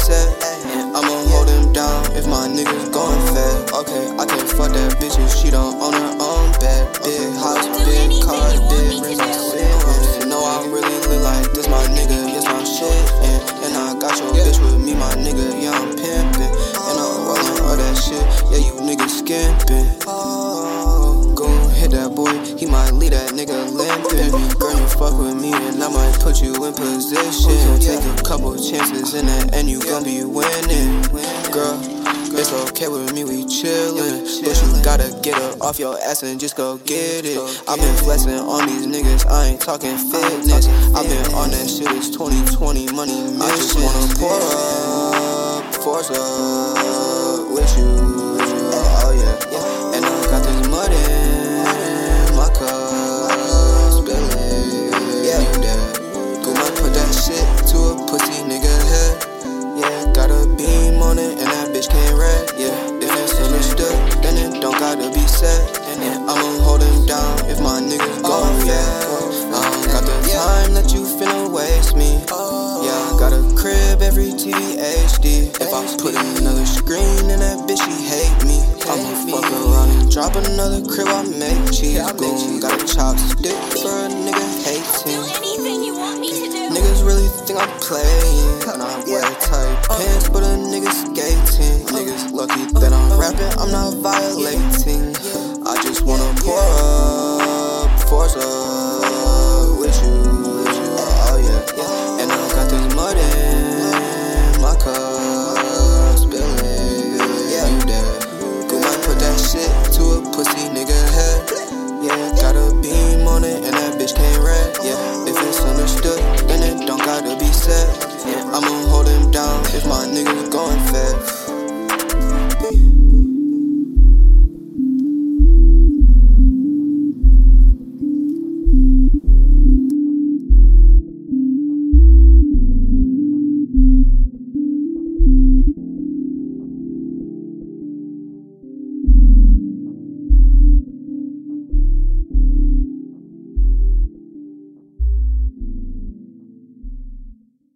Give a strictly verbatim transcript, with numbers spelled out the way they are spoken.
set. And I'ma hold him down if my niggas going fat. Okay, I can fuck that bitch if she don't own her own bed. Big house, big car, big rings, I'm sitting. You know I really live like this, my nigga, yes I'm shit. And, and I got your bitch with me, my nigga, yeah I'm pimpin'. And I'm rollin' all that shit, yeah you niggas skimpin'. Oh, go hit that boy, he might leave that nigga limpin'. Girl, you fuck with me and I might put you in position. Take a couple chances in the end, you gon' be winning. Girl, it's okay with me, we chillin'. But you gotta get up off your ass and just go get it. I've been flexing on these niggas, I ain't talking fitness. I've been on that shit, it's twenty twenty money mission. I just wanna pour up, force up with you. Oh yeah, and I got this mud in my cup, spill it. Yeah, you dead. Go might put that shit to a pussy nigga head. Yeah, got a beam on it and that bitch can't rap. Yeah, if it's understood, then it don't gotta be said. And I'ma hold him down if my niggas gon' fat. I don't got the time that you finna waste me. Yeah, I got a crib, every T V H D. If I put another screen in that bitch, she hate me. I'ma fuck around and drop another crib, I make cheese. Boom, got a chopstick for a nigga hating. Anything you want me to do. Niggas really think I'm playing. Nah, wait.